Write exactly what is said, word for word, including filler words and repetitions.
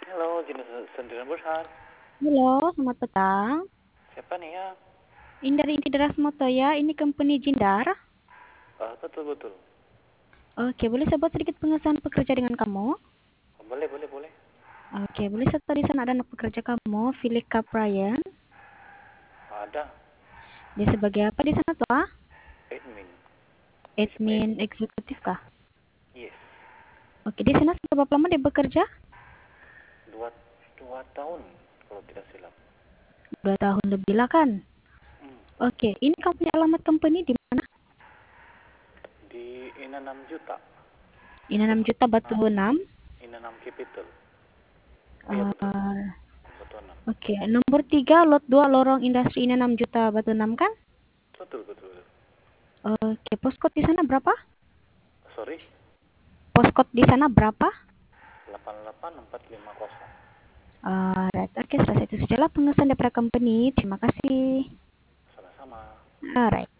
Halo, jenis sendirian Burhan. Halo, selamat petang. Siapa nih ya? Ini dari Intideras Moto ya, ini company Jindar. Ah, betul betul. Oke, boleh saya buat sedikit pengesahan pekerja dengan kamu? Oh, boleh boleh boleh. Oke, boleh saya tahu di sana ada anak pekerja kamu, Philip Ryan. Ada Dia sebagai apa di sana tuh? Ah? admin. Siapa Admin admin? eksekutif kah? Yes. Oke, di sana sudah berapa lama dia bekerja? Dua dua tahun kalau tidak silap. Dua tahun lebih lah kan? Hmm. Oke, ini kamu punya alamat company di mana? Di Ina enam juta. Ini enam juta Batu Tepatnya enam. Ina enam Capital. Iya betul. Uh, Betul enam. Oke, nomor tiga, lot dua, lorong industri ini enam juta Batu enam kan? Betul betul betul. Oke, postcode di sana berapa? Sorry. Postcode di sana berapa? delapan delapan empat lima nol. Alright, oke, selesai itu sajalah pengesahan daripada company. Terima kasih. Sama-sama. Alright.